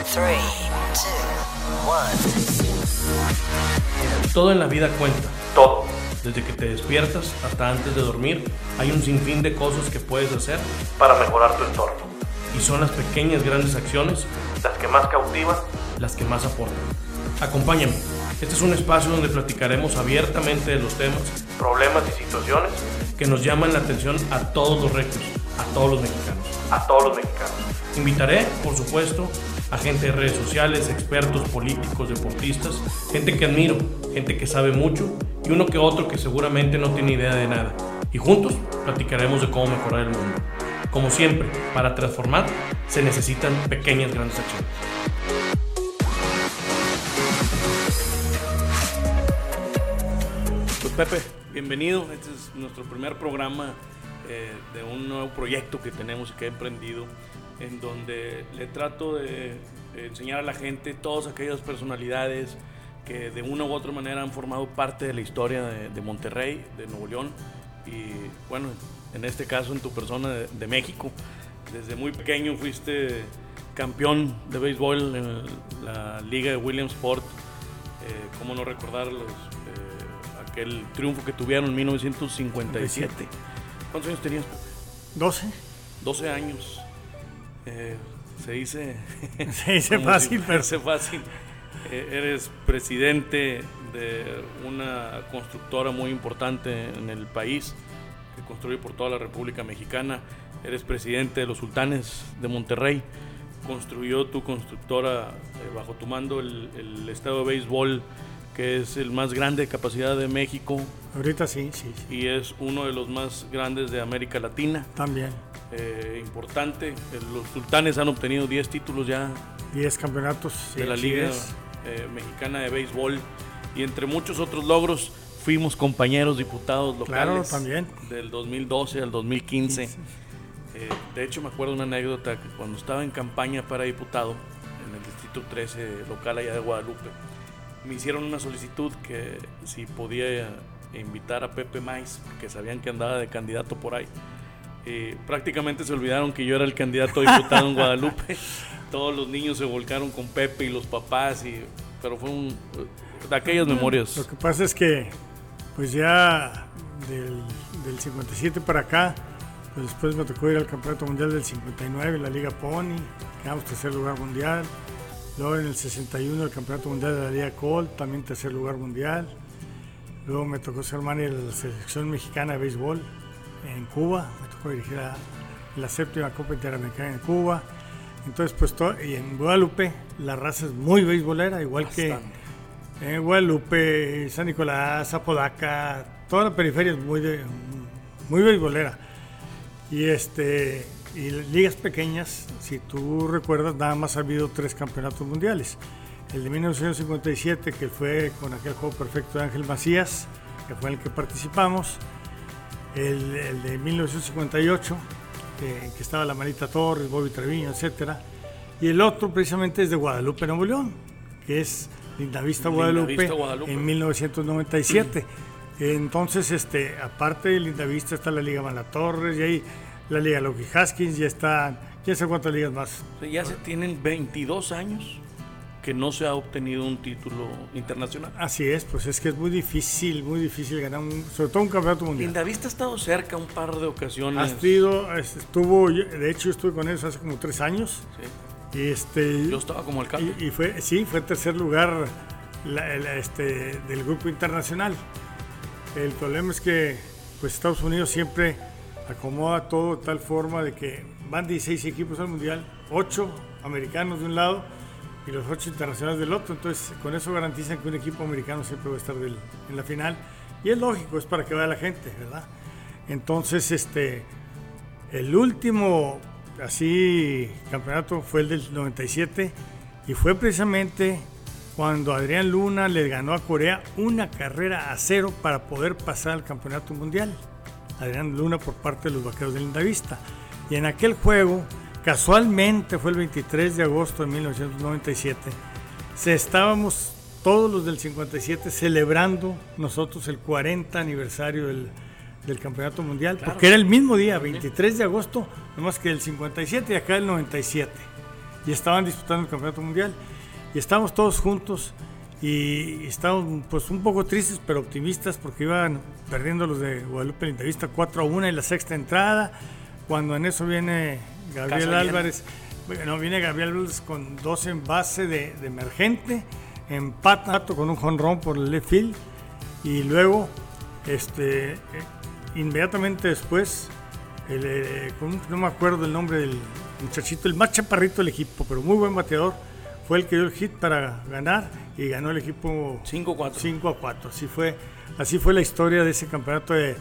3, 2, 1. Todo en la vida cuenta. Todo. Desde que te despiertas hasta antes de dormir, hay un sinfín de cosas que puedes hacer para mejorar tu entorno. Y son las pequeñas grandes acciones las que más cautivan, las que más aportan. Acompáñame. Este es un espacio donde platicaremos abiertamente de los temas, problemas y situaciones que nos llaman la atención a todos los regios, a todos los mexicanos. Invitaré, por supuesto, a gente de redes sociales, expertos, políticos, deportistas, gente que admiro, gente que sabe mucho y uno que otro que seguramente no tiene idea de nada. Y juntos platicaremos de cómo mejorar el mundo. Como siempre, para transformar se necesitan pequeñas grandes acciones. Pues Pepe, bienvenido. Este es nuestro primer programa de un nuevo proyecto que tenemos y que he emprendido, en donde le trato de enseñar a la gente todas aquellas personalidades que de una u otra manera han formado parte de la historia de Monterrey, de Nuevo León y bueno, en este caso en tu persona de México. Desde muy pequeño fuiste campeón de béisbol en la liga de Williamsport. Cómo no recordar aquel triunfo que tuvieron en 1957. ¿Cuántos años tenías? 12 años. Se dice fácil, pero se fácil. Eres presidente de una constructora muy importante en el país, que construye por toda la República Mexicana. Eres presidente de los Sultanes de Monterrey. Construyó tu constructora bajo tu mando el estadio de béisbol, que es el más grande de capacidad de México. Ahorita sí. Y es uno de los más grandes de América Latina. También. Importante. Los Sultanes han obtenido 10 títulos ya. 10 campeonatos. De la Liga Mexicana de Béisbol. Y entre muchos otros logros, fuimos compañeros diputados locales. Claro, también. Del 2012 al 2015. Sí. De hecho, me acuerdo una anécdota que cuando estaba en campaña para diputado en el Distrito 13 local allá de Guadalupe, me hicieron una solicitud que si podía invitar a Pepe Maiz, que sabían que andaba de candidato por ahí. Prácticamente se olvidaron que yo era el candidato a diputado en Guadalupe. Todos los niños se volcaron con Pepe y los papás, pero fue de aquellas memorias. Lo que pasa es que pues ya del 57 para acá, pues después me tocó ir al Campeonato Mundial del 59, la Liga Pony, quedamos tercer lugar mundial. Luego en el 61 el Campeonato Mundial de la Liga Colt, también tercer lugar mundial. Luego me tocó ser manager de la Selección Mexicana de Béisbol en Cuba. Me tocó dirigir la 7ª Copa Interamericana en Cuba. Entonces, pues y en Guadalupe la raza es muy beisbolera, igual bastante. Que en Guadalupe, San Nicolás, Apodaca, toda la periferia es muy beisbolera. Y ligas pequeñas, si tú recuerdas, nada más ha habido 3 campeonatos mundiales. El de 1957, que fue con aquel juego perfecto de Ángel Macías, que fue en el que participamos. El de 1958, que estaba la Manita Torres, Bobby Treviño, etc. Y el otro precisamente es de Guadalupe, Nuevo León, que es Lindavista Guadalupe en 1997. Entonces, aparte de Lindavista está la Liga Manatorres y ahí la Liga Loki Haskins, ya están, quién sabe cuántas ligas más. Ya se tienen 22 años que no se ha obtenido un título internacional. Así es, pues es que es muy difícil ganar sobre todo un campeonato mundial. Lindavista ha estado cerca un par de ocasiones. Estuvo, de hecho yo estuve con ellos hace como 3 años. Sí. Yo estaba como alcalde. Y fue tercer lugar del grupo internacional. El problema es que pues Estados Unidos siempre acomoda todo de tal forma de que van 16 equipos al mundial, 8 americanos de un lado y los 8 internacionales del otro. Entonces con eso garantizan que un equipo americano siempre va a estar en la final, y es lógico, es para que vaya la gente, ¿verdad? Entonces el último campeonato fue el del 97 y fue precisamente cuando Adrián Luna le ganó a Corea 1-0 para poder pasar al campeonato mundial. Adrián Luna por parte de los Vaqueros de Lindavista. Y en aquel juego, casualmente fue el 23 de agosto de 1997, estábamos todos los del 57 celebrando nosotros el 40 aniversario del campeonato mundial, claro, porque era el mismo día, 23 de agosto, nomás que el 57 y acá el 97. y estaban disputando el campeonato mundial. Y estábamos todos juntos y estábamos pues un poco tristes pero optimistas porque iban perdiendo los de Guadalupe Lindavista 4-1 en la sexta entrada, cuando en eso viene Gabriel Álvarez. Bueno, viene Gabriel Álvarez con 2 en base de emergente, empata con un jonrón por el left field y luego inmediatamente después no me acuerdo el nombre del muchachito, el más chaparrito del equipo, pero muy buen bateador, fue el que dio el hit para ganar y ganó el equipo 5-4. Así fue la historia de ese campeonato de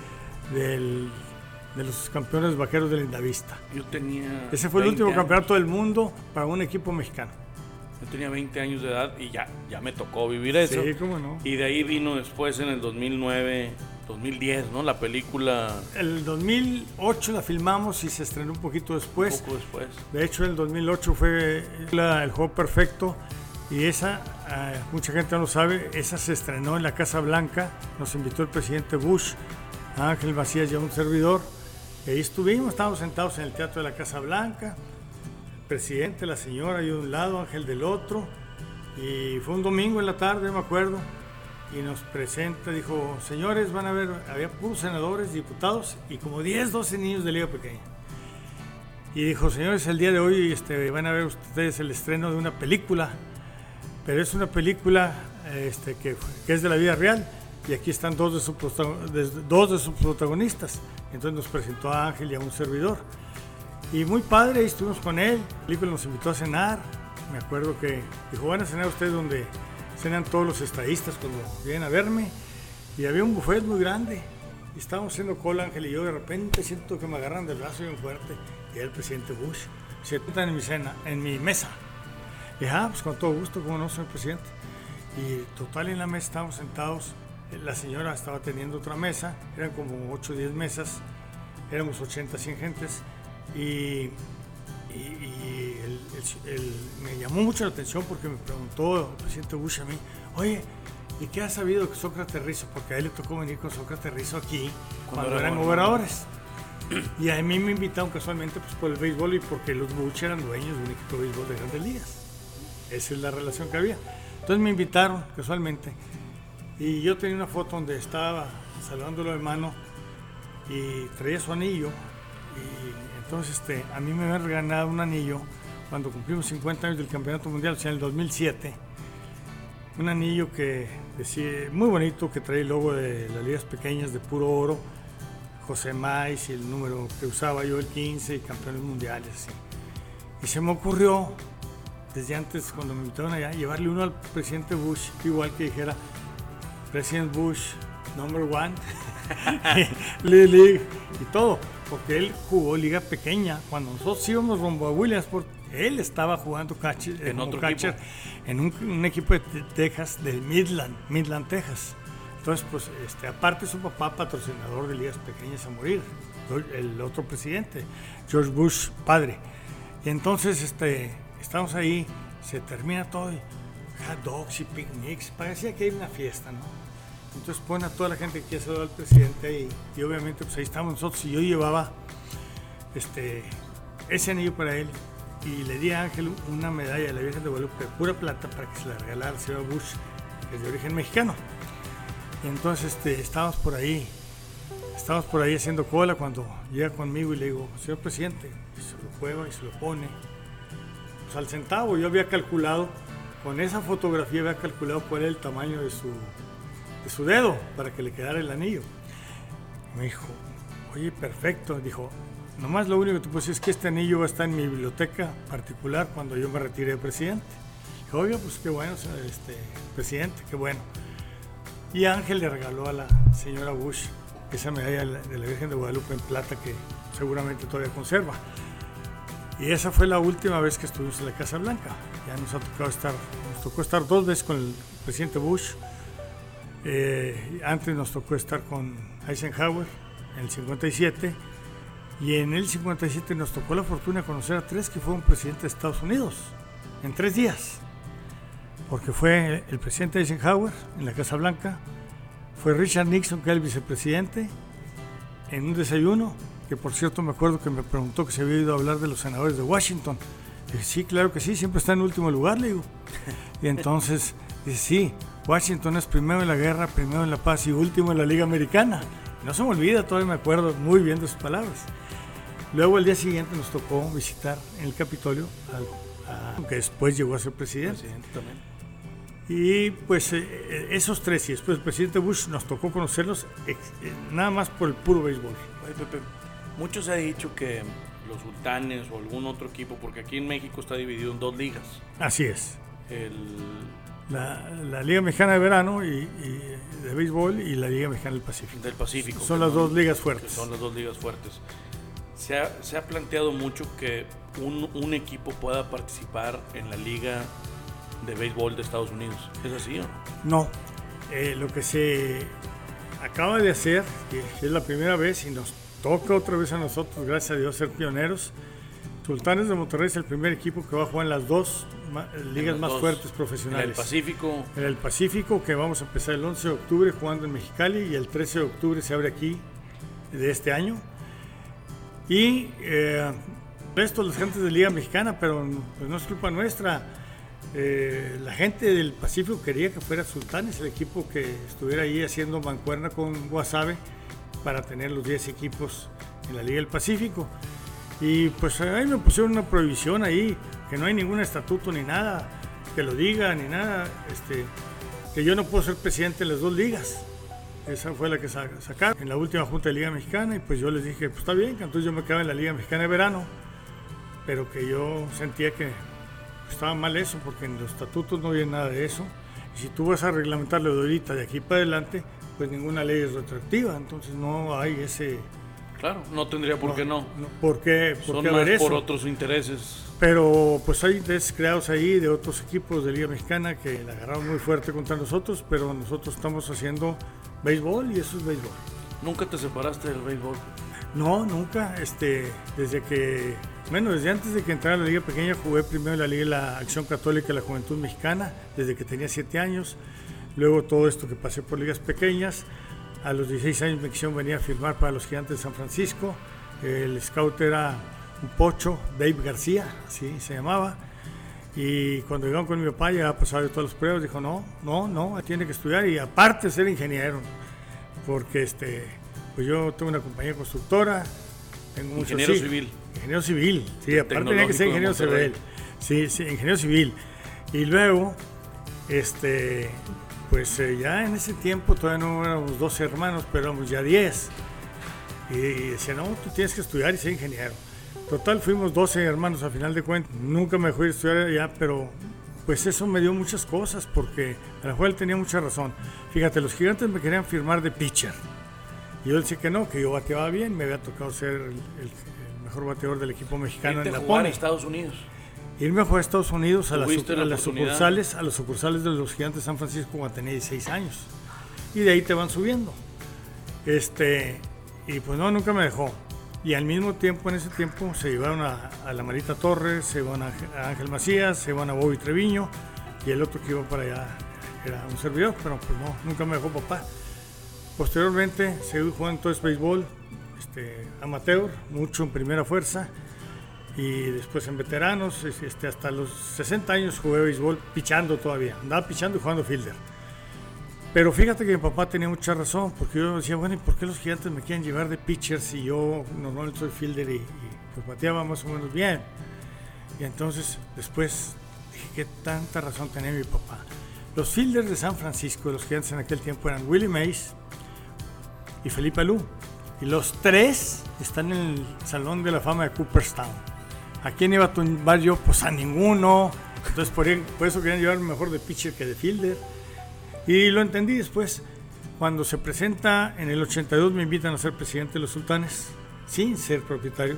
los campeones vaqueros de Lindavista. Ese fue el último campeonato del mundo para un equipo mexicano. Yo tenía 20 años de edad y ya me tocó vivir eso. Sí, cómo no. Y de ahí vino después en el 2009, 2010, ¿no? La película. El 2008 la filmamos y se estrenó un poquito después. Un poco después. De hecho, el 2008 fue El Juego Perfecto y esa, mucha gente no lo sabe, esa se estrenó en la Casa Blanca. Nos invitó el presidente Bush, Ángel Macías y a un servidor. Y ahí estábamos sentados en el Teatro de la Casa Blanca. Presidente, la señora yo de un lado, Ángel del otro, y fue un domingo en la tarde, me acuerdo, y nos presenta, dijo, señores, van a ver, había puros senadores, diputados, y como 10, 12 niños de liga pequeña, y dijo, señores, el día de hoy van a ver ustedes el estreno de una película, pero es una película que es de la vida real, y aquí están dos de sus protagonistas. Entonces nos presentó a Ángel y a un servidor. Y muy padre, ahí estuvimos con él, la película nos invitó a cenar, me acuerdo que dijo, van a cenar ustedes donde cenan todos los estadistas cuando vienen a verme, y había un buffet muy grande, y estábamos haciendo cola, Ángel y yo, de repente siento que me agarran del brazo bien fuerte, y era el presidente Bush, se sientan en mi mesa, y dije, pues con todo gusto, como no, señor presidente, y total en la mesa estábamos sentados, la señora estaba teniendo otra mesa, eran como 8 o 10 mesas, éramos 80, 100 gentes, y me llamó mucho la atención porque me preguntó el presidente Bush a mí, oye, ¿y qué has sabido de Sócrates Rizzo? Porque a él le tocó venir con Sócrates Rizzo aquí cuando eran gobernadores. Y a mí me invitaron casualmente pues, por el béisbol y porque los Bush eran dueños de un equipo de béisbol de Grandes Ligas. Esa es la relación que había. Entonces me invitaron casualmente y yo tenía una foto donde estaba saludándolo de mano y traía su anillo. Y entonces a mí me habían regalado un anillo cuando cumplimos 50 años del Campeonato Mundial, o sea, en el 2007. Un anillo que decía, muy bonito, que trae el logo de las ligas pequeñas de puro oro, José Mais y el número que usaba yo, el 15, y campeones mundiales. Así. Y se me ocurrió, desde antes, cuando me invitaron allá, llevarle uno al presidente Bush, igual que dijera, President Bush, number 1, League y todo. Porque él jugó liga pequeña. Cuando nosotros íbamos rumbo a Williamsport, él estaba jugando catcher en un equipo de Texas, del Midland, Texas. Entonces, pues, aparte su papá patrocinador de ligas pequeñas a morir, el otro presidente, George Bush, padre. Y entonces, estamos ahí, se termina todo, y hot dogs y picnics, parecía que hay una fiesta, ¿no? Entonces ponen a toda la gente que quiere saludar al presidente y obviamente pues ahí estábamos nosotros y yo llevaba ese anillo para él y le di a Ángel una medalla de la Virgen de Guadalupe de pura plata para que se la regalara al señor Bush, que es de origen mexicano. Y entonces estábamos por ahí haciendo cola cuando llega conmigo y le digo, señor presidente, y se lo juega y se lo pone pues al centavo. Yo había calculado, con esa fotografía había calculado cuál era el tamaño de su dedo para que le quedara el anillo. Me dijo, oye, perfecto. Dijo, nomás lo único que te puedo decir es que este anillo va a estar en mi biblioteca particular cuando yo me retire de presidente. Dije, oiga, pues qué bueno, presidente, qué bueno. Y Ángel le regaló a la señora Bush esa medalla de la Virgen de Guadalupe en plata que seguramente todavía conserva. Y esa fue la última vez que estuvimos en la Casa Blanca. Ya nos tocó estar 2 veces con el presidente Bush. Antes nos tocó estar con Eisenhower en el 57 y en el 57 nos tocó la fortuna de conocer a 3 que fueron presidentes de Estados Unidos en 3 días, porque fue el presidente Eisenhower en la Casa Blanca, fue Richard Nixon, que era el vicepresidente, en un desayuno, que por cierto me acuerdo que me preguntó que se había ido a hablar de los senadores de Washington. Dije, sí, claro que sí, siempre está en último lugar, le digo. Y entonces, dice, sí, Washington es primero en la guerra, primero en la paz y último en la Liga Americana. No se me olvida, todavía me acuerdo muy bien de sus palabras. Luego el día siguiente nos tocó visitar en el Capitolio, que después llegó a ser presidente. También. Y pues esos tres, y después el presidente Bush, nos tocó conocerlos nada más por el puro béisbol. Oye, Pepe, mucho se ha dicho que los Sultanes o algún otro equipo, porque aquí en México está dividido en 2 ligas. Así es. La La Liga Mexicana de Verano y de béisbol y la Liga Mexicana del Pacífico. Son las 2 ligas fuertes. Son las 2 ligas fuertes. Se ha planteado mucho que un equipo pueda participar en la Liga de Béisbol de Estados Unidos. ¿Es así o no? No. Lo que se acaba de hacer, que es la primera vez y nos toca otra vez a nosotros, gracias a Dios, ser pioneros. Sultanes de Monterrey es el primer equipo que va a jugar en las 2 ligas más fuertes profesionales. En el Pacífico. En el Pacífico, que vamos a empezar el 11 de octubre jugando en Mexicali y el 13 de octubre se abre aquí de este año. Y esto los gentes de Liga Mexicana, pero pues no es culpa nuestra. La gente del Pacífico quería que fuera Sultanes, el equipo que estuviera ahí haciendo mancuerna con Guasave para tener los 10 equipos en la Liga del Pacífico. Y pues ahí me pusieron una prohibición ahí, que no hay ningún estatuto ni nada que lo diga, ni nada, que yo no puedo ser presidente de las 2 ligas. Esa fue la que sacaron en la última junta de Liga Mexicana y pues yo les dije, pues está bien, que entonces yo me quedaba en la Liga Mexicana de Verano, pero que yo sentía que estaba mal eso, porque en los estatutos no había nada de eso. Y si tú vas a reglamentarlo de ahorita, de aquí para adelante, pues ninguna ley es retroactiva, entonces no hay ese... Claro, no tendría por qué no. ¿Por qué Son haber más eso? Por otros intereses. Pero pues hay intereses creados ahí de otros equipos de Liga Mexicana que la agarraron muy fuerte contra nosotros, pero nosotros estamos haciendo béisbol y eso es béisbol. ¿Nunca te separaste del béisbol? No, nunca. Desde antes de que entrara a la Liga Pequeña jugué primero en la Liga de la Acción Católica de la Juventud Mexicana, desde que tenía 7 años. Luego todo esto que pasé por ligas pequeñas. A los 16 años me quisieron venir a firmar para los Gigantes de San Francisco. El scout era un pocho, Dave García, así se llamaba. Y cuando llegaron con mi papá, ya había pasado todas las pruebas, dijo, no, tiene que estudiar y aparte ser ingeniero. Porque pues yo tengo una compañía constructora, tengo muchos ingeniero civil. Ingeniero civil, sí, aparte tenía que ser ingeniero civil. Sí, ingeniero civil. Y luego, pues ya en ese tiempo todavía no éramos 12 hermanos, pero éramos ya 10. Y decía, no, tú tienes que estudiar y ser ingeniero. Total, fuimos 12 hermanos a final de cuentas. Nunca me dejó ir a estudiar allá, pero pues eso me dio muchas cosas, porque a la cual él tenía mucha razón. Fíjate, los Gigantes me querían firmar de pitcher. Y yo decía que no, que yo bateaba bien, me había tocado ser el mejor bateador del equipo mexicano en la Pony. Estados Unidos. Irme a jugar a Estados Unidos a las sucursales de los Gigantes de San Francisco cuando tenía 16 años. Y de ahí te van subiendo. Y pues no, nunca me dejó. Y al mismo tiempo, en ese tiempo, se llevaron a la Marita Torres, se llevaron a Ángel Macías, se llevaron a Bobby Treviño, y el otro que iba para allá era un servidor, pero pues no, nunca me dejó papá. Posteriormente, seguí jugando entonces béisbol, amateur, mucho en primera fuerza, y después en veteranos, hasta los 60 años jugué béisbol pichando todavía, andaba pichando y jugando fielder. Pero fíjate que mi papá tenía mucha razón, porque yo decía, bueno, ¿y por qué los Gigantes me quieren llevar de pitcher si yo normalmente soy fielder y pues bateaba más o menos bien? Y entonces después dije, ¿qué tanta razón tenía mi papá? Los fielders de San Francisco, de los Gigantes en aquel tiempo, eran Willie Mays y Felipe Alou. Y los 3 están en el Salón de la Fama de Cooperstown. ¿A quién iba a tumbar yo? Pues a ninguno. Entonces por eso querían llevarme mejor de pitcher que de fielder. Y lo entendí después, cuando se presenta en el 82 me invitan a ser presidente de los Sultanes, sin ser propietario.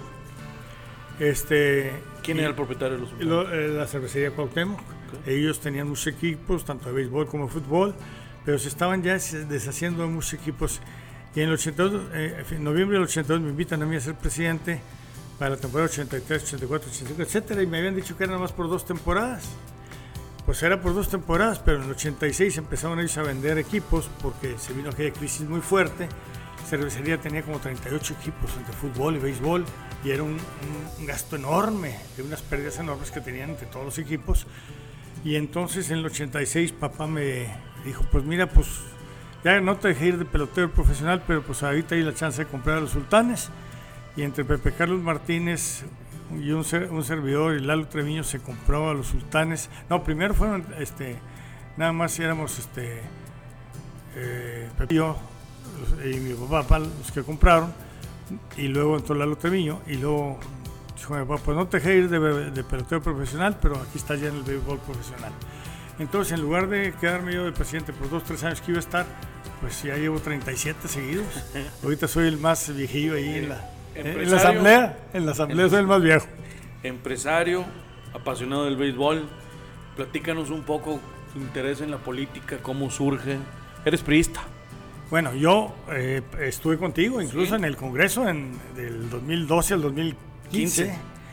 ¿Quién era el propietario de los Sultanes? La cervecería Cuauhtémoc. Okay. Ellos tenían muchos equipos, tanto de béisbol como de fútbol, pero se estaban ya deshaciendo de muchos equipos. Y en el 82, en noviembre del 82 me invitan a mí a ser presidente para la temporada 83, 84, 85, etcétera, y me habían dicho que era nada más por 2 temporadas. Pues era por 2 temporadas, pero en el 86 empezaron ellos a vender equipos porque se vino aquella crisis muy fuerte, cervecería tenía como 38 equipos entre fútbol y béisbol, y era un gasto enorme, de unas pérdidas enormes que tenían entre todos los equipos. Y entonces en el 86 papá me dijo, pues mira, pues ya no te dejé ir de pelotero profesional, pero pues ahorita hay la chance de comprar a los Sultanes. Y entre Pepe Carlos Martínez y un servidor y Lalo Treviño se compró a los Sultanes. No, primero fueron, nada más éramos Pepe y yo y mi papá los que compraron, y luego entró Lalo Treviño, y luego dijo mi papá, pues no te dejé ir de pelotero profesional, pero aquí está ya en el béisbol profesional. Entonces, en lugar de quedarme yo de presidente por 2-3 años que iba a estar, pues ya llevo 37 seguidos. Ahorita soy el más viejillo ahí en la asamblea. En la asamblea soy el más viejo. Empresario, apasionado del béisbol. Platícanos un poco tu interés en la política, cómo surge. Eres priista. Bueno, yo estuve contigo, incluso en el Congreso del 2012 al 2015.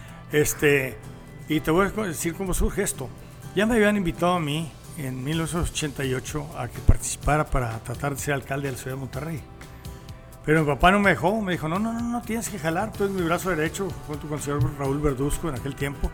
Y te voy a decir cómo surge esto. Ya me habían invitado a mí en 1988 a que participara para tratar de ser alcalde de la ciudad de Monterrey. Pero mi papá no me dejó, me dijo, no, tienes que jalar, tú eres mi brazo derecho, junto con el señor Raúl Verduzco en aquel tiempo.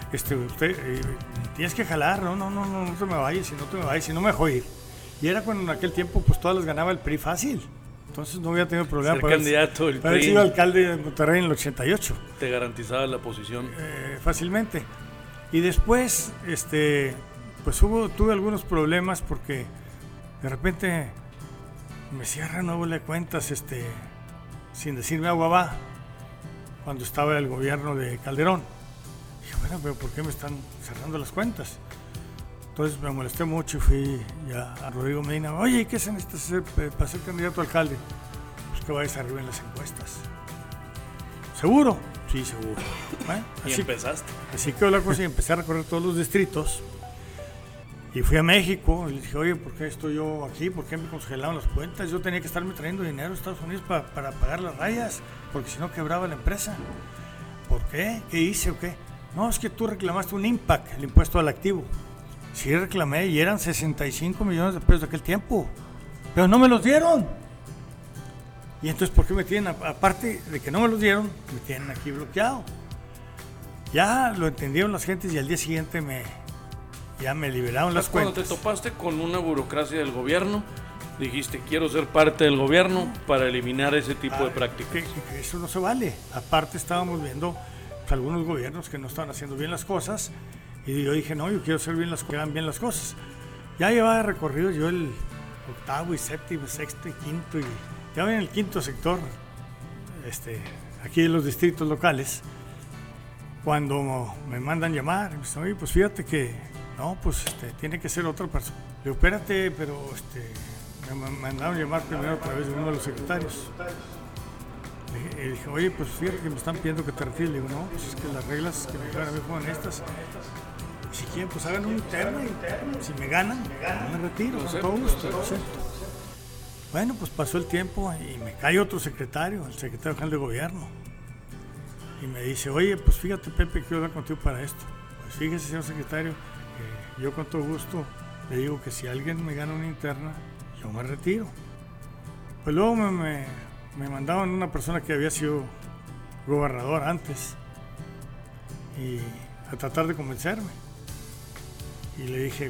Tienes que jalar, no te me vayas, si no me dejó ir. Y era cuando en aquel tiempo pues todas las ganaba el PRI fácil. Entonces no había tenido problema para candidato del PRI. Haber sido alcalde de Monterrey en el 88. Te garantizaba la posición. Fácilmente. Y después, pues tuve algunos problemas porque de repente me cierran no le cuentas, sin decirme agua va, cuando estaba el gobierno de Calderón. Dije, bueno, pero ¿por qué me están cerrando las cuentas? Entonces me molesté mucho y fui ya a Rodrigo Medina. Oye, ¿qué se necesita hacer para ser candidato a alcalde? Pues que vayas arriba en las encuestas. ¿Seguro? Sí, seguro. Bueno, y empezaste. Así quedó la cosa y empecé a recorrer todos los distritos. Y fui a México y le dije, oye, ¿por qué estoy yo aquí? ¿Por qué me congelaron las cuentas? Yo tenía que estarme trayendo dinero a Estados Unidos para pagar las rayas, porque si no quebraba la empresa. ¿Por qué? ¿Qué hice o qué? No, es que tú reclamaste un IMPAC, el impuesto al activo. Sí reclamé y eran 65 millones de pesos de aquel tiempo, pero no me los dieron. Y entonces, ¿por qué me tienen, aparte de que no me los dieron, me tienen aquí bloqueado? Ya lo entendieron las gentes y al día siguiente ya me liberaron las cuentas. Cuando te topaste con una burocracia del gobierno, dijiste, quiero ser parte del gobierno para eliminar ese tipo de prácticas. Que eso no se vale. Aparte estábamos viendo pues, algunos gobiernos que no estaban haciendo bien las cosas. Y yo dije, no, yo quiero hacer que hagan bien las cosas. Ya llevaba recorrido yo el octavo y séptimo, sexto y quinto. Y ya en el quinto sector, aquí de los distritos locales, cuando me mandan llamar, me dicen, oye, pues fíjate que, no, pues tiene que ser otra persona. Le digo, espérate, pero me mandaron llamar primero a través de uno de los secretarios. Y dije, oye, pues fíjate que me están pidiendo que te retires. Le digo, no, pues es que las reglas que me dijeron a mí fueron estas. Si quieren, pues hagan un interno. Si me ganan, me retiro, con todo gusto. Bueno, pues pasó el tiempo y me cae otro secretario, el secretario general de gobierno. Y me dice, oye, pues fíjate, Pepe, quiero hablar contigo para esto. Pues fíjese, señor secretario, que yo con todo gusto le digo que si alguien me gana una interna, yo me retiro. Pues luego me mandaban una persona que había sido gobernador antes y a tratar de convencerme. Y le dije,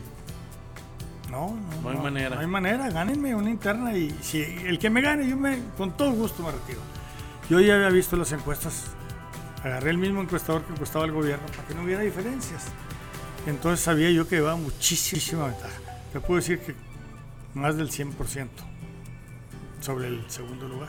no hay manera, gánenme una interna y si el que me gane, con todo gusto me retiro. Yo ya había visto las encuestas, agarré el mismo encuestador que encuestaba el gobierno para que no hubiera diferencias. Entonces sabía yo que llevaba muchísima ventaja. Te puedo decir que más del 100% sobre el segundo lugar.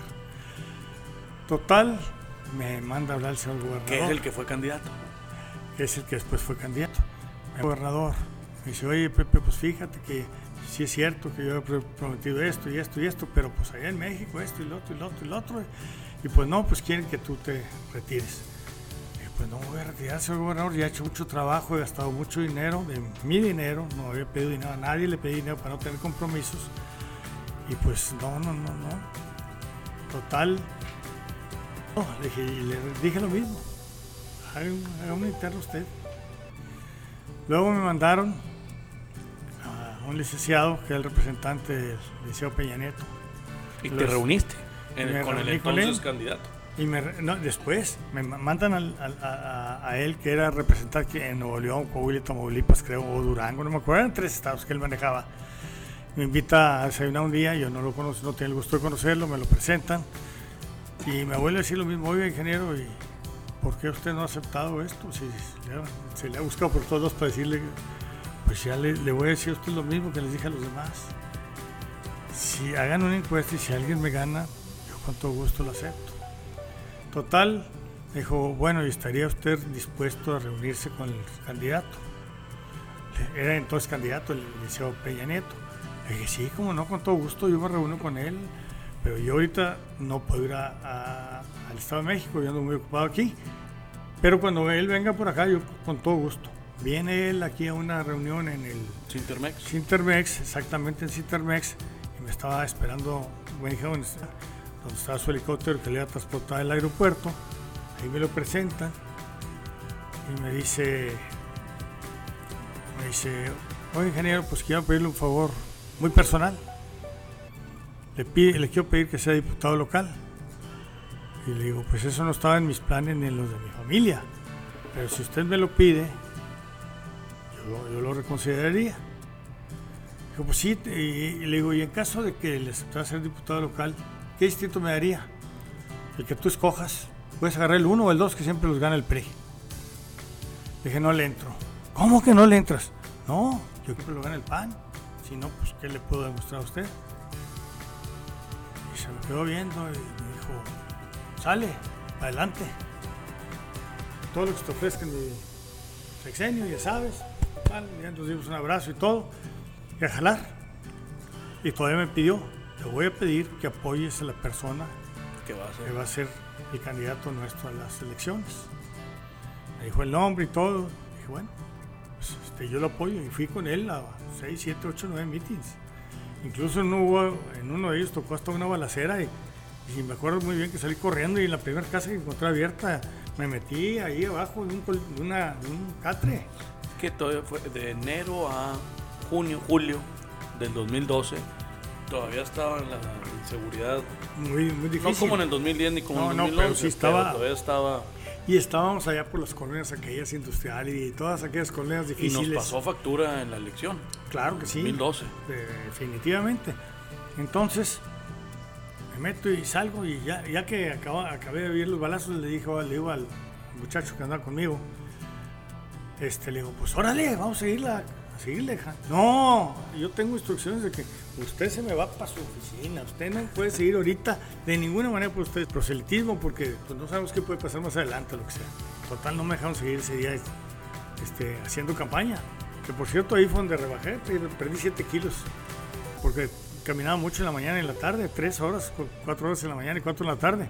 Total, me manda a hablar el señor gobernador. ¿Qué es el que fue candidato? Es el que después fue candidato. El gobernador me dice, oye, Pepe, pues fíjate que sí es cierto que yo he prometido esto y esto y esto, pero pues allá en México esto y lo otro y lo otro y lo otro. Y pues no, pues quieren que tú te retires. Y pues no voy a retirar, señor gobernador, ya he hecho mucho trabajo, he gastado mucho dinero, de mi dinero, no había pedido dinero a nadie, le pedí dinero para no tener compromisos. Y pues no. Total, no, le dije lo mismo, haga una interna usted. Luego me mandaron a un licenciado que era el representante del Liceo Peña Nieto. ¿Y te reuniste? Con el entonces candidato. Y después me mandan a él, que era representante en Nuevo León, Coahuila, Tamaulipas, creo, o Durango, no me acuerdo, eran 3 estados que él manejaba. Me invita a desayunar un día, yo no lo conozco, no tengo el gusto de conocerlo, me lo presentan y me vuelve a decir lo mismo: oiga, ingeniero, ¿y por qué usted no ha aceptado esto? Si se le ha buscado por todos para decirle, pues ya le voy a decir a usted lo mismo que les dije a los demás. Si hagan una encuesta y si alguien me gana, yo con todo gusto lo acepto. Total, dijo, bueno, ¿y estaría usted dispuesto a reunirse con el candidato? Era entonces candidato, el licenciado Peña Nieto. Le dije, sí, como no, con todo gusto, yo me reúno con él, pero yo ahorita no puedo ir al Estado de México, yo ando muy ocupado aquí. Pero cuando él venga por acá, yo con todo gusto. Viene él aquí a una reunión en el Cintermex, exactamente en Cintermex, y me estaba esperando, me dijeron, donde estaba su helicóptero que le iba a transportar al aeropuerto. Ahí me lo presentan y me dice, oye, ingeniero, pues quiero pedirle un favor muy personal. Le quiero pedir que sea diputado local. Y le digo, pues eso no estaba en mis planes ni en los de mi familia, pero si usted me lo pide, yo lo reconsideraría. Dijo, pues sí, y le digo, y en caso de que le aceptara ser diputado local, ¿qué distrito me daría? El que tú escojas. Puedes agarrar el 1 o el 2, que siempre los gana el PRI. Le dije, no le entro. ¿Cómo que no le entras? No, yo creo que lo gana el PAN. Si no, pues ¿qué le puedo demostrar a usted? Y se me quedó viendo y me dijo, sale, adelante. Todo lo que te ofrezca en mi sexenio, ya sabes. Vale, ya nos dimos un abrazo y todo. Y a jalar. Y todavía me pidió, te voy a pedir que apoyes a la persona que va a ser el candidato nuestro a las elecciones. Me dijo el nombre y todo. Dije, bueno, pues yo lo apoyo. Y fui con él a 6, 7, 8, 9 meetings. Incluso en uno de ellos tocó hasta una balacera y me acuerdo muy bien que salí corriendo y en la primera casa que encontré abierta me metí ahí abajo de un catre. Que todavía fue de enero a julio del 2012. Todavía estaba en la inseguridad. Muy difícil. No como en el 2010 ni como en el 2011. Pero sí estaba. Todavía estaba. Y estábamos allá por las colonias aquellas industriales y todas aquellas colonias difíciles. Y nos pasó factura en la elección. Claro que sí. 2012. Definitivamente. Entonces, me meto y salgo y ya que acabé de oír los balazos, le digo al muchacho que andaba conmigo, le digo, pues órale, vamos a seguirle. No, yo tengo instrucciones de que usted se me va para su oficina, usted no puede seguir ahorita de ninguna manera por usted proselitismo, porque pues no sabemos qué puede pasar más adelante o lo que sea. Total, no me dejaron seguir ese día haciendo campaña, que por cierto ahí fue donde rebajé, perdí 7 kilos, porque caminaba mucho en la mañana y en la tarde, 3 horas, 4 horas en la mañana y 4 en la tarde.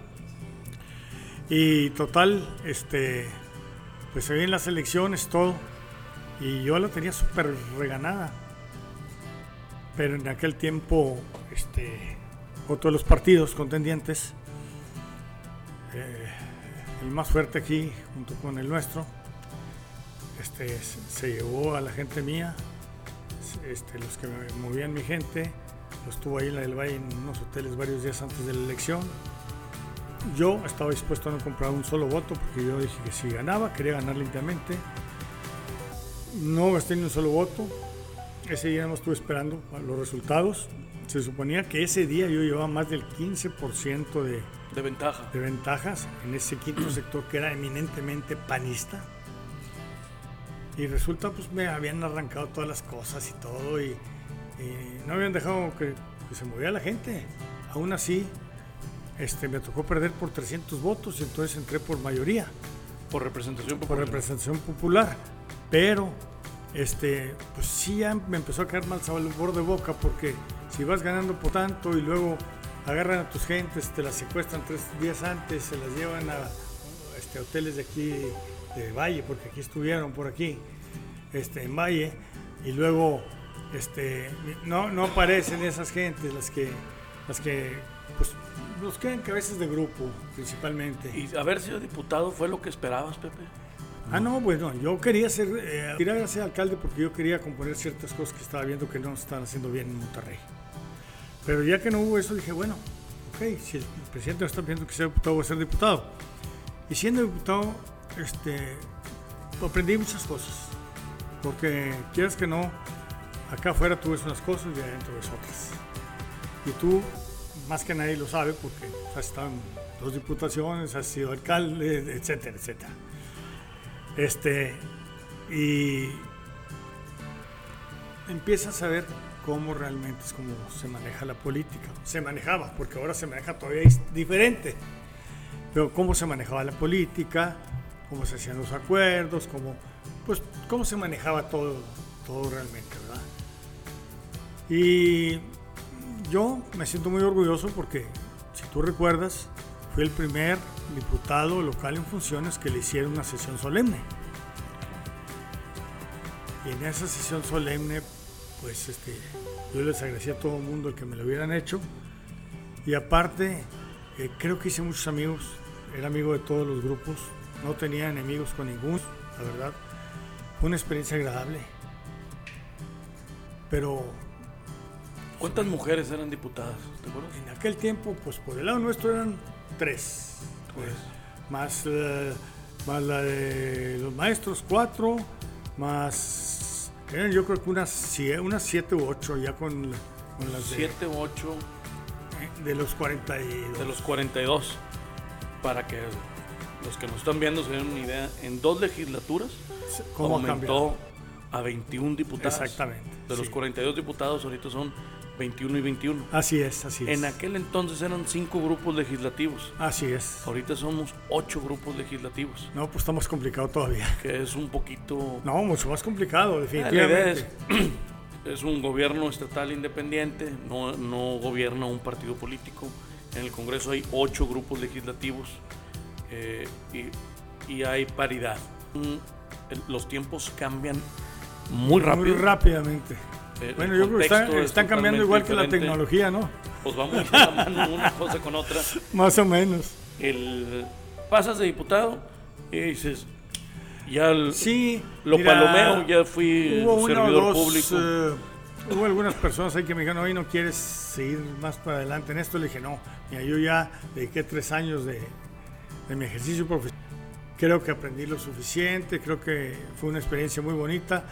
Y total, pues se vienen las elecciones, todo. Y yo la tenía súper reganada. Pero en aquel tiempo, otro de los partidos contendientes, el más fuerte aquí, junto con el nuestro, se llevó a la gente mía, los que me movían mi gente, los tuvo ahí en la del Valle en unos hoteles varios días antes de la elección. Yo estaba dispuesto a no comprar un solo voto, porque yo dije que si ganaba, quería ganar limpiamente. No gasté ni un solo voto. Ese día no estuve esperando los resultados. Se suponía que ese día yo llevaba más del 15% de ventajas en ese quinto sector que era eminentemente panista. Y resulta, pues me habían arrancado todas las cosas y todo, y no habían dejado que se moviera la gente. Aún así, me tocó perder por 300 votos y entonces entré por mayoría. Por representación popular. Pero, pues sí, ya me empezó a caer mal sabor de boca, porque si vas ganando por tanto y luego agarran a tus gentes, te las secuestran 3 días antes, se las llevan a hoteles de aquí, de Valle, porque aquí estuvieron por aquí, en Valle, y luego, no aparecen esas gentes, las que, pues, los que eran cabezas de grupo, principalmente. ¿Y haber sido diputado fue lo que esperabas, Pepe? No, bueno, yo quería ser alcalde porque yo quería componer ciertas cosas que estaba viendo que no estaban haciendo bien en Monterrey. Pero ya que no hubo eso, dije, bueno, ok, si el presidente no está pidiendo que sea diputado, voy a ser diputado. Y siendo diputado, aprendí muchas cosas, porque quieres que no, acá afuera tú ves unas cosas y adentro ves otras. Y tú, más que nadie lo sabe, porque has estado en 2 diputaciones, has sido alcalde, etcétera, etcétera. Y empiezas a ver cómo realmente es como se maneja la política. Se manejaba, porque ahora se maneja todavía diferente. Pero cómo se manejaba la política, cómo se hacían los acuerdos, cómo se manejaba todo realmente, ¿verdad? Y yo me siento muy orgulloso porque, si tú recuerdas, fui el primer diputado local en funciones que le hicieron una sesión solemne. Y en esa sesión solemne, pues yo les agradecí a todo el mundo el que me lo hubieran hecho. Y aparte, creo que hice muchos amigos, era amigo de todos los grupos, no tenía enemigos con ninguno, la verdad. Fue una experiencia agradable. Pero ¿cuántas mujeres eran diputadas? ¿Te acuerdas? en aquel tiempo, pues por el lado nuestro eran 3. Más la de los maestros, 4, más eran yo creo que unas 7 u 8 ya con las 7 u 8 de los 42. de los 42. Para que los que nos están viendo se den una idea, en 2 legislaturas ¿Cómo ha cambiado? aumentó a 21 diputados. Exactamente. De los 42 diputados ahorita son 21 y 21. Así es. En aquel entonces eran 5 grupos legislativos. Así es. Ahorita somos 8 grupos legislativos. No, pues está más complicado todavía. Que es un poquito... No, mucho más complicado, La idea definitivamente. es un gobierno estatal independiente, no gobierna un partido político. En el Congreso hay 8 grupos legislativos y hay paridad. Los tiempos cambian muy rápido. Muy rápidamente. Bueno, yo creo que están cambiando igual que la diferente. tecnología, ¿no? Pues vamos a la mano una cosa con otra. Más o menos. Pasas de diputado y dices, ya Sí, lo mira, palomeo, ya fui hubo servidor público. Hubo algunas personas ahí que me dijeron, oye, ¿no quieres seguir más para adelante en esto? Le dije, no, mira, yo ya dediqué 3 años de mi ejercicio profesional. Creo que aprendí lo suficiente, creo que fue una experiencia muy bonita.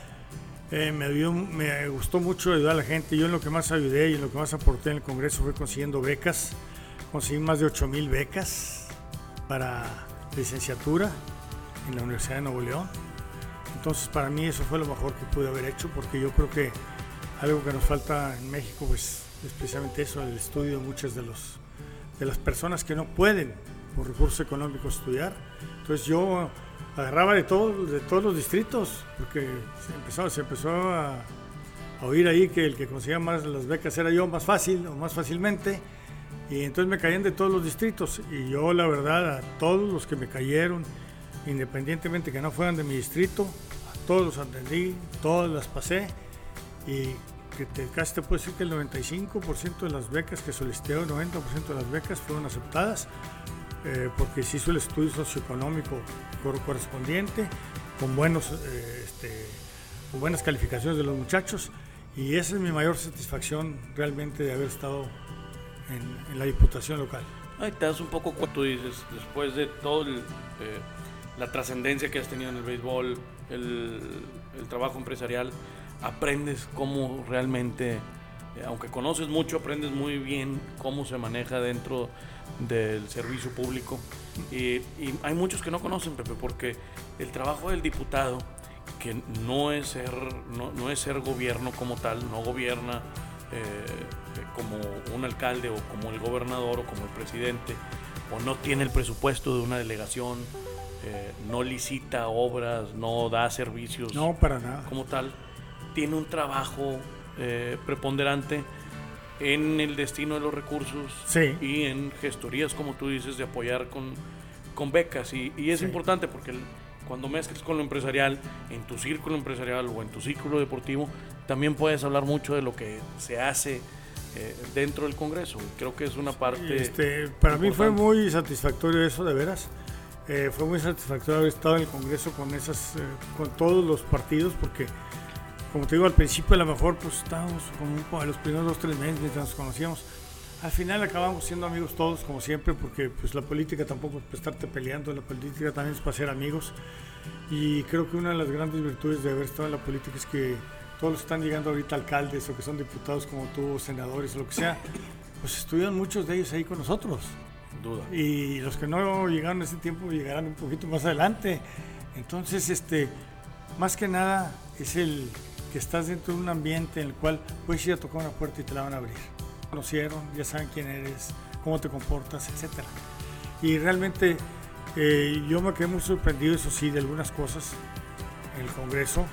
Me gustó mucho ayudar a la gente. Yo en lo que más ayudé y en lo que más aporté en el Congreso fue consiguiendo becas. Conseguí más de 8,000 becas para licenciatura en la Universidad de Nuevo León. Entonces, para mí eso fue lo mejor que pude haber hecho, porque yo creo que algo que nos falta en México pues, es precisamente eso, el estudio de muchas de las personas que no pueden por recursos económicos estudiar. Entonces yo agarraba de todos los distritos, porque se empezó a oír ahí que el que conseguía más las becas era yo más fácilmente, y entonces me caían de todos los distritos, y yo la verdad a todos los que me cayeron, independientemente que no fueran de mi distrito, a todos los atendí, todas las pasé, y casi te puedo decir que el 95% de las becas que solicité, el 90% de las becas fueron aceptadas, porque se hizo el estudio socioeconómico correspondiente, con buenas calificaciones de los muchachos, y esa es mi mayor satisfacción realmente de haber estado en la diputación local. Ay, te das un poco cuando tú dices, después de todo la trascendencia que has tenido en el béisbol, el trabajo empresarial, aprendes cómo realmente, aunque conoces mucho, aprendes muy bien cómo se maneja dentro del servicio público, y hay muchos que no conocen, Pepe, porque el trabajo del diputado, que no es ser gobierno como tal, no gobierna como un alcalde o como el gobernador o como el presidente, o no tiene el presupuesto de una delegación, no licita obras, no da servicios, No, para nada. como tal, tiene un trabajo preponderante en el destino de los recursos, Sí. y en gestorías, como tú dices, de apoyar con becas, y es Sí. importante porque cuando mezclas con lo empresarial, en tu círculo empresarial o en tu círculo deportivo, también puedes hablar mucho de lo que se hace dentro del Congreso. Creo que es una parte Para mí fue importante. muy satisfactorio eso, de veras. Fue muy satisfactorio haber estado en el Congreso con todos los partidos, porque, como te digo, al principio a lo mejor pues estábamos como en los primeros 2-3 meses mientras nos conocíamos. al final acabamos siendo amigos todos, como siempre, porque pues la política tampoco es para estarte peleando, la política también es para ser amigos. Y creo que una de las grandes virtudes de haber estado en la política es que todos los que están llegando ahorita alcaldes o que son diputados como tú, senadores o lo que sea, pues estuvieron muchos de ellos ahí con nosotros. Sin duda. Y los que no llegaron en ese tiempo llegarán un poquito más adelante. Entonces, más que nada es el que estás dentro de un ambiente en el cual puedes ir a tocar una puerta y te la van a abrir. Conocieron, ya saben quién eres, cómo te comportas, etcétera. Y realmente yo me quedé muy sorprendido, eso sí, de algunas cosas en el Congreso,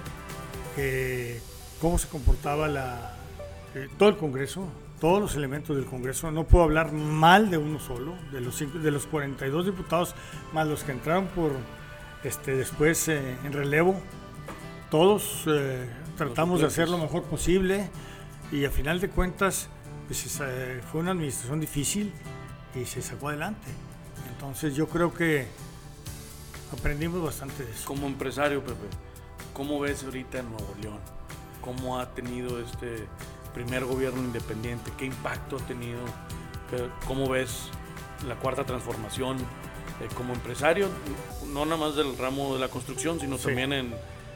cómo se comportaba todo el Congreso, todos los elementos del Congreso. No puedo hablar mal de uno solo, de los 42 diputados, más los que entraron por después en relevo. Todos tratamos de hacer lo mejor posible y a final de cuentas pues, fue una administración difícil y se sacó adelante. Entonces yo creo que aprendimos bastante de eso. Como empresario, Pepe, ¿cómo ves ahorita en Nuevo León? ¿Cómo ha tenido este primer gobierno independiente? ¿Qué impacto ha tenido? ¿Cómo ves la cuarta transformación como empresario? No nada más del ramo de la construcción, sino también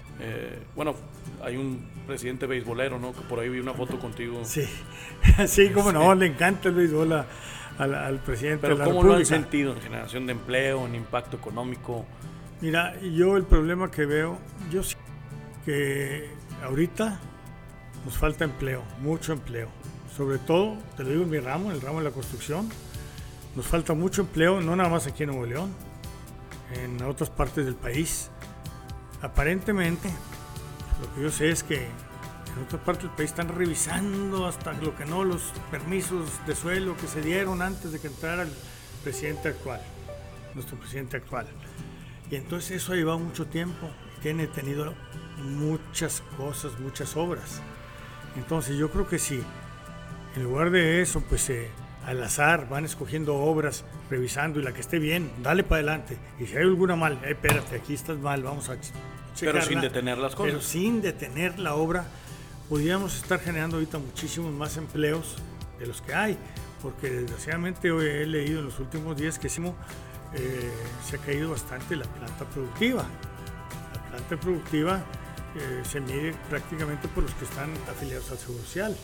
hay un presidente beisbolero, ¿no? Que por ahí vi una foto contigo. Sí, sí, cómo no, le encanta el béisbol al presidente de la República. Pero ¿cómo lo han sentido en generación de empleo, en impacto económico? Mira, yo el problema que veo, yo sí que ahorita nos falta empleo, mucho empleo. Sobre todo, te lo digo en mi ramo, en el ramo de la construcción, nos falta mucho empleo, no nada más aquí en Nuevo León, en otras partes del país. Aparentemente, lo que yo sé es que en otras partes del país están revisando hasta lo que no, los permisos de suelo que se dieron antes de que entrara el presidente actual, nuestro presidente actual. Y entonces eso ha llevado mucho tiempo, tiene tenido muchas cosas, muchas obras. Entonces yo creo que si en lugar de eso, pues al azar van escogiendo obras, revisando y la que esté bien, dale para adelante. Y si hay alguna mal, espérate, aquí estás mal, vamos a checarla. Pero sin detener las cosas. Pero sin detener la obra, podríamos estar generando ahorita muchísimos más empleos de los que hay, porque desgraciadamente hoy he leído en los últimos días que se ha caído bastante la planta productiva. La planta productiva se mide prácticamente por los que están afiliados al Seguro Social.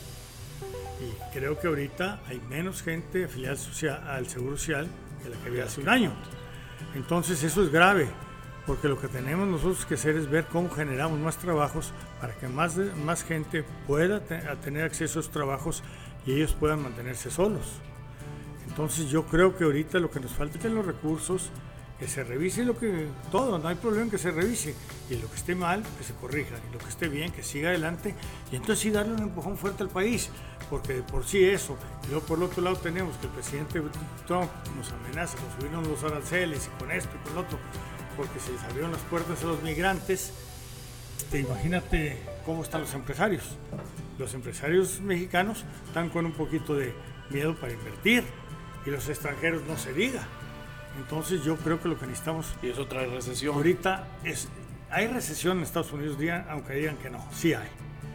Y creo que ahorita hay menos gente afiliada al Seguro Social que la que había hace un año. Entonces eso es grave, porque lo que tenemos nosotros que hacer es ver cómo generamos más trabajos para que más gente pueda tener acceso a esos trabajos y ellos puedan mantenerse solos. Entonces yo creo que ahorita lo que nos falta es los recursos, que se revise todo, no hay problema en que se revise, y lo que esté mal, que se corrija, y lo que esté bien, que siga adelante, y entonces sí darle un empujón fuerte al país, porque de por sí eso, y luego por el otro lado tenemos que el presidente Trump nos amenaza con subirnos los aranceles, y con esto y con lo otro, porque se les abrieron las puertas a los migrantes. Imagínate cómo están los empresarios. Los empresarios mexicanos están con un poquito de miedo para invertir, y los extranjeros no se diga. Entonces yo creo que lo que necesitamos... Y eso trae recesión. Ahorita hay recesión en Estados Unidos, aunque digan que no, sí hay.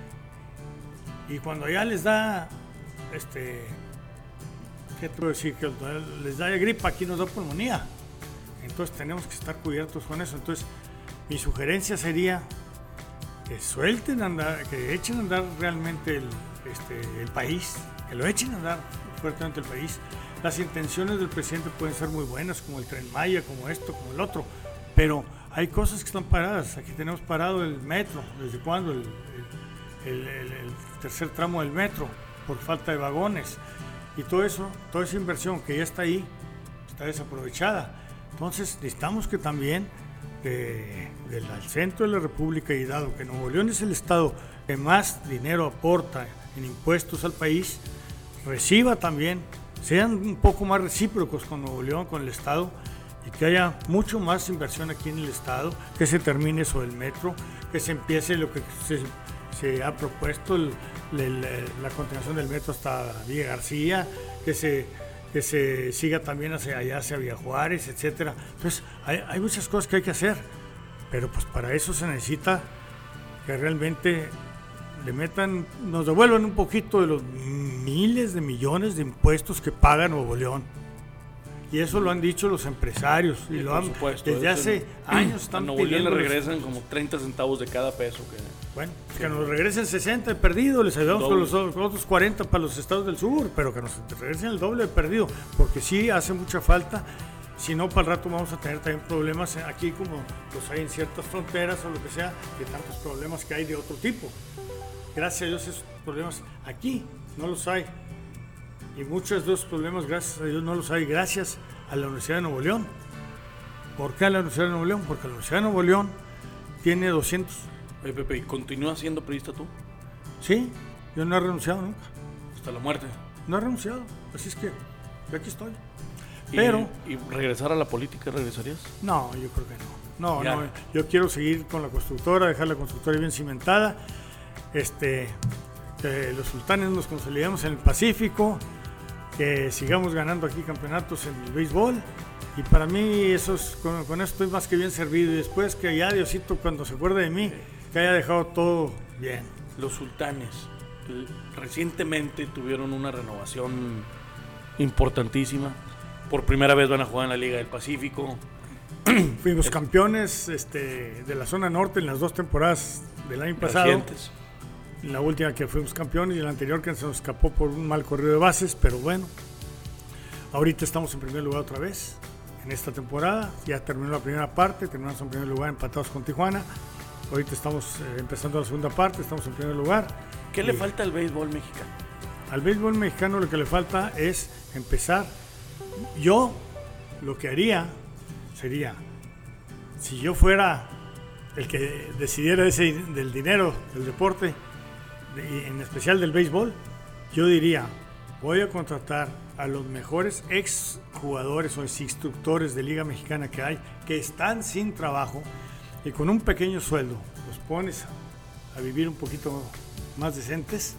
Y cuando ya les da, ¿qué te puedo decir? Que les da gripa, aquí nos da pulmonía. Entonces tenemos que estar cubiertos con eso. Entonces mi sugerencia sería que suelten andar, que echen a andar realmente el país, que lo echen a andar fuertemente el país. Las intenciones del presidente pueden ser muy buenas, como el Tren Maya, como esto, como el otro, pero hay cosas que están paradas. Aquí tenemos parado el metro. ¿Desde cuándo? El tercer tramo del metro, por falta de vagones. Y todo eso, toda esa inversión que ya está ahí, está desaprovechada. Entonces necesitamos que también del centro de la República, y dado que Nuevo León es el estado que más dinero aporta en impuestos al país, reciba también, sean un poco más recíprocos con Nuevo León, con el estado, y que haya mucho más inversión aquí en el estado, que se termine eso del metro, que se empiece lo que se ha propuesto, la continuación del metro hasta Villa García, que se siga también hacia allá, hacia Villa Juárez, etcétera. Entonces hay muchas cosas que hay que hacer, pero pues para eso se necesita que realmente nos devuelvan un poquito de los miles de millones de impuestos que paga Nuevo León. Y eso lo han dicho los empresarios. Y lo han, supuesto, desde hace años están a Nuevo León le pidiendo. regresan como 30 centavos de cada peso. Bueno, que nos regresen 60 de perdido, les ayudamos con los otros 40 para los estados del sur, pero que nos regresen el doble de perdido, porque sí hace mucha falta. Si no, para el rato vamos a tener también problemas aquí, como los hay en ciertas fronteras o lo que sea, de tantos problemas que hay de otro tipo. Gracias a Dios esos problemas aquí no los hay. Y muchos de esos problemas, gracias a Dios, no los hay gracias a la Universidad de Nuevo León. ¿Por qué a la Universidad de Nuevo León? Porque la Universidad de Nuevo León tiene 200. Oye, Pepe, ¿y continúas siendo periodista tú? Sí, yo no he renunciado nunca. Hasta la muerte. No he renunciado, así es que yo aquí estoy. Pero, ¿Y regresar a la política regresarías? no, yo creo que no. Ya. No, yo quiero seguir con la constructora, dejar la constructora bien cimentada. Que los sultanes nos consolidemos en el Pacífico, que sigamos ganando aquí campeonatos en el béisbol. Y para mí eso es, con eso estoy más que bien servido. Y después que ya Diosito, cuando se acuerde de mí, que haya dejado todo bien. Los sultanes recientemente tuvieron una renovación importantísima. Por primera vez van a jugar en la Liga del Pacífico. Fuimos campeones de la zona norte en las 2 temporadas del año pasado. Recientes. La última que fuimos campeones y la anterior que se nos escapó por un mal corrido de bases, pero bueno. Ahorita estamos en primer lugar otra vez en esta temporada. Ya terminó la primera parte, terminamos en primer lugar empatados con Tijuana. Ahorita estamos empezando la segunda parte, estamos en primer lugar. ¿Qué le falta al béisbol mexicano? Al béisbol mexicano lo que le falta es empezar. Yo lo que haría sería, si yo fuera el que decidiera del dinero del deporte, en especial del béisbol, yo diría, voy a contratar a los mejores ex jugadores o ex instructores de Liga Mexicana que hay, que están sin trabajo, y con un pequeño sueldo los pones a vivir un poquito más decentes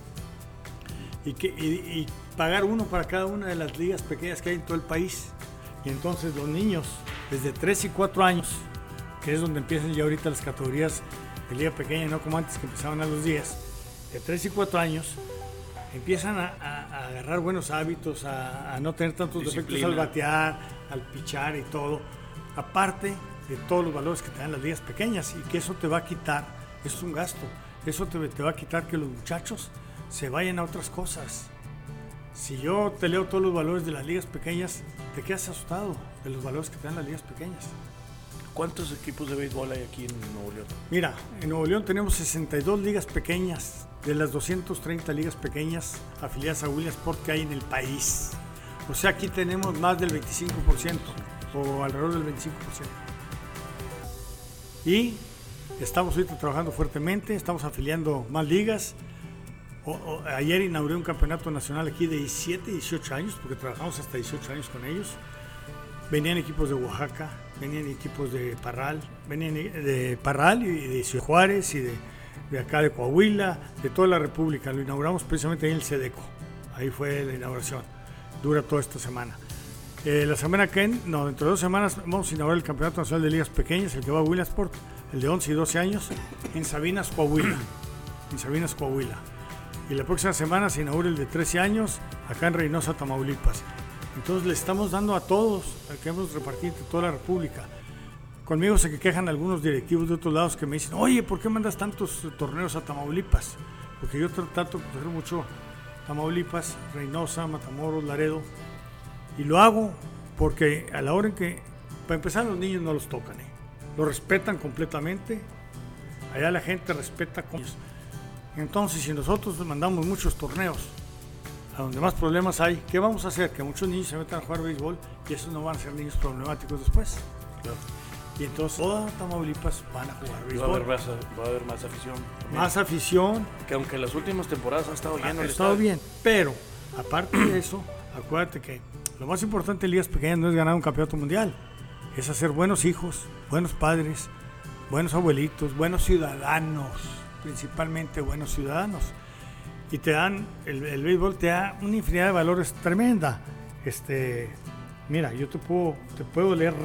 y pagar uno para cada una de las ligas pequeñas que hay en todo el país. Y entonces los niños desde 3 y 4 años, que es donde empiezan ya ahorita las categorías de liga pequeña, no como antes que empezaban a los 10, de 3 y 4 años empiezan a agarrar buenos hábitos, a no tener tantos defectos al batear, al pichar y todo, aparte de todos los valores que te dan las ligas pequeñas, y que eso te va a quitar, eso es un gasto, eso te va a quitar que los muchachos se vayan a otras cosas. Si yo te leo todos los valores de las ligas pequeñas, te quedas asustado de los valores que te dan las ligas pequeñas. ¿Cuántos equipos de béisbol hay aquí en Nuevo León? Mira, en Nuevo León tenemos 62 ligas pequeñas, de las 230 ligas pequeñas afiliadas a Williamsport que hay en el país. O sea, aquí tenemos más del 25%, o alrededor del 25%. Y estamos ahorita trabajando fuertemente, estamos afiliando más ligas. Ayer inauguré un campeonato nacional aquí de 17, 18 años, porque trabajamos hasta 18 años con ellos. Venían equipos de Oaxaca, venían equipos de Parral, y de Ciudad Juárez y de acá de Coahuila, de toda la República. Lo inauguramos precisamente ahí en el Sedeco. Ahí fue la inauguración. Dura toda esta semana. La semana que dentro de 2 semanas vamos a inaugurar el Campeonato Nacional de Ligas Pequeñas, el que va a Williamsport, el de 11 y 12 años, en Sabinas, Coahuila. Y la próxima semana se inaugura el de 13 años, acá en Reynosa, Tamaulipas. Entonces le estamos dando a todos, que hemos repartido entre toda la República. Conmigo se quejan algunos directivos de otros lados que me dicen, oye, ¿por qué mandas tantos torneos a Tamaulipas? Porque yo trato de proteger mucho Tamaulipas, Reynosa, Matamoros, Laredo. Y lo hago porque a la hora en que, para empezar, los niños no los tocan. Los respetan completamente. Allá la gente respeta con ellos. Entonces, si nosotros mandamos muchos torneos a donde más problemas hay, ¿qué vamos a hacer? Que muchos niños se metan a jugar béisbol y esos no van a ser niños problemáticos después. Claro. Y entonces toda Tamaulipas van a jugar béisbol. Va a haber más afición. También. Más afición. Que aunque las últimas temporadas ha estado lleno. Ha estado bien, pero aparte de eso, acuérdate que lo más importante en ligas pequeñas no es ganar un campeonato mundial, es hacer buenos hijos, buenos padres, buenos abuelitos, buenos ciudadanos, principalmente buenos ciudadanos. Y te dan, el béisbol te da una infinidad de valores tremenda. Mira, yo te puedo leer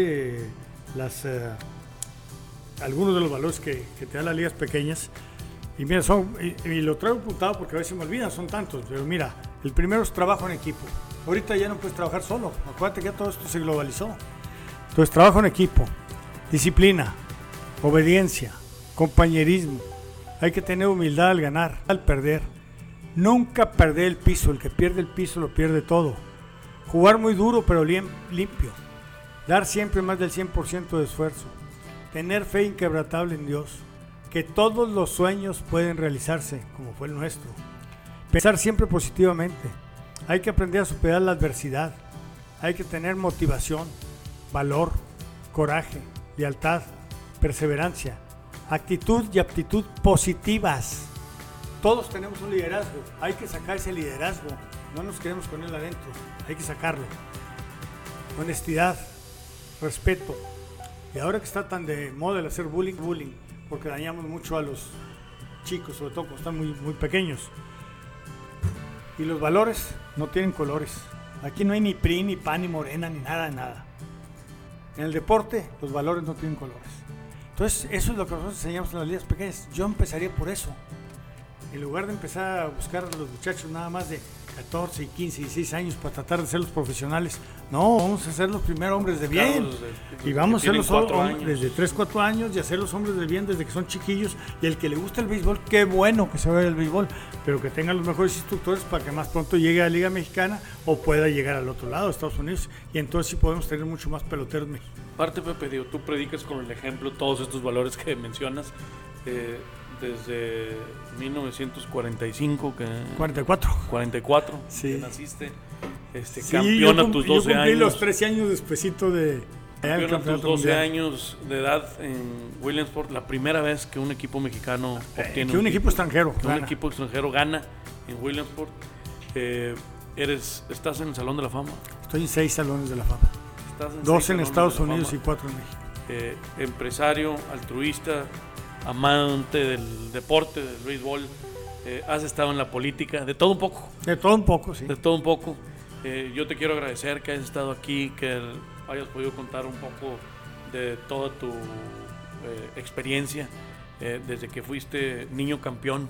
rápidamente algunos de los valores que te dan las ligas pequeñas. Y mira, y lo traigo apuntado porque a veces me olvidan, son tantos, pero mira, el primero es trabajo en equipo. Ahorita ya no puedes trabajar solo, acuérdate que ya todo esto se globalizó. Entonces, trabajo en equipo, disciplina, obediencia, compañerismo. Hay que tener humildad al ganar, al perder. Nunca perder el piso, el que pierde el piso lo pierde todo. Jugar muy duro pero limpio. Dar siempre más del 100% de esfuerzo. Tener fe inquebrantable en Dios. Que todos los sueños pueden realizarse, como fue el nuestro. Pensar siempre positivamente. Hay que aprender a superar la adversidad. Hay que tener motivación, valor, coraje, lealtad, perseverancia, actitud y aptitud positivas. Todos tenemos un liderazgo. Hay que sacar ese liderazgo. No nos quedemos con él adentro. Hay que sacarlo. Honestidad, respeto. Y ahora que está tan de moda el hacer bullying, porque dañamos mucho a los chicos, sobre todo cuando están muy pequeños. Y los valores no tienen colores. Aquí no hay ni PRI, ni PAN, ni Morena, ni nada. En el deporte, los valores no tienen colores. Entonces, eso es lo que nosotros enseñamos en las ligas pequeñas. Yo empezaría por eso. En lugar de empezar a buscar a los muchachos nada más de 14, 15, 16 años para tratar de ser los profesionales. No, vamos a ser los primeros hombres de bien. Y vamos a ser los hombres desde 3, 4 años y hacer los hombres de bien desde que son chiquillos. Y el que le gusta el béisbol, qué bueno que se vaya el béisbol, pero que tengan los mejores instructores para que más pronto llegue a la Liga Mexicana o pueda llegar al otro lado, a Estados Unidos. Y entonces sí podemos tener mucho más peloteros mexicanos. Aparte, Pepe, digo, tú predicas con el ejemplo todos estos valores que mencionas. Desde 1945 44 sí. Que naciste, campeón a tus 12 yo cumplí años. Los 13 años despuesito de campeón a tus 12 años de edad en Williamsport, la primera vez que un equipo mexicano obtiene que un equipo extranjero gana en Williamsport. Estás en el Salón de la Fama. Estoy en 6 salones de la fama. 2 en Estados Unidos y 4 en México. Empresario, altruista, amante del deporte, del béisbol, has estado en la política, de todo un poco. De todo un poco, sí. De todo un poco. Yo te quiero agradecer que hayas estado aquí, que hayas podido contar un poco de toda tu experiencia desde que fuiste niño campeón.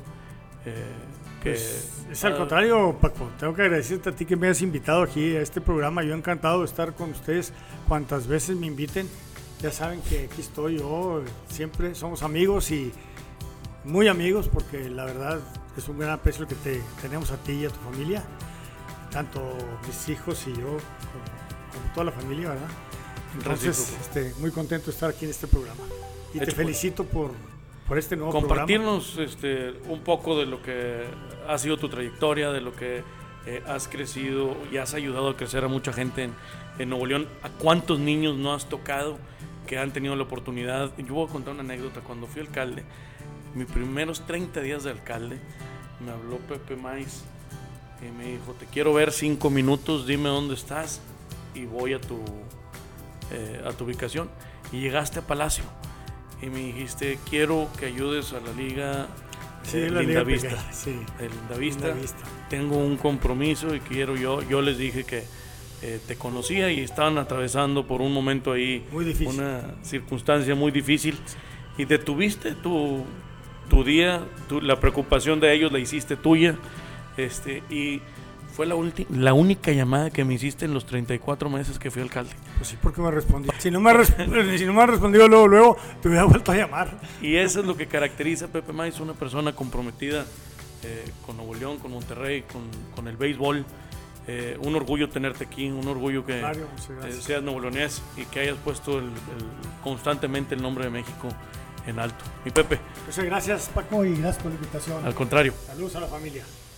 Es al contrario, Paco, tengo que agradecerte a ti que me hayas invitado aquí a este programa. Yo encantado de estar con ustedes cuantas veces me inviten. Ya saben que aquí estoy yo, siempre somos amigos y muy amigos, porque la verdad es un gran aprecio que tenemos a ti y a tu familia, tanto mis hijos y yo, como toda la familia, ¿verdad? Entonces, muy contento de estar aquí en este programa y te felicito por este nuevo compartirnos programa. Un poco de lo que ha sido tu trayectoria, de lo que has crecido y has ayudado a crecer a mucha gente en Nuevo León. ¿A cuántos niños no has tocado que han tenido la oportunidad? Yo voy a contar una anécdota. Cuando fui alcalde, mis primeros 30 días de alcalde, me habló Pepe Maiz y me dijo: te quiero ver 5 minutos, dime dónde estás y voy a tu ubicación. Y llegaste a Palacio y me dijiste: quiero que ayudes a la liga Lindavista. Sí, Lindavista. Tengo un compromiso y quiero yo les dije que te conocía y estaban atravesando por un momento ahí una circunstancia muy difícil y detuviste tu día, la preocupación de ellos la hiciste tuya, y fue la única llamada que me hiciste en los 34 meses que fui alcalde. Pues sí, porque me respondió. Si no me ha respondido luego, te hubiera vuelto a llamar. Y eso es lo que caracteriza a Pepe Maiz, una persona comprometida con Nuevo León, con Monterrey, con el béisbol. Un orgullo tenerte aquí, un orgullo que seas nuevoleonés y que hayas puesto constantemente el nombre de México en alto. Mi Pepe. Muchas gracias, Paco, y gracias por la invitación. Al contrario. Saludos a la familia.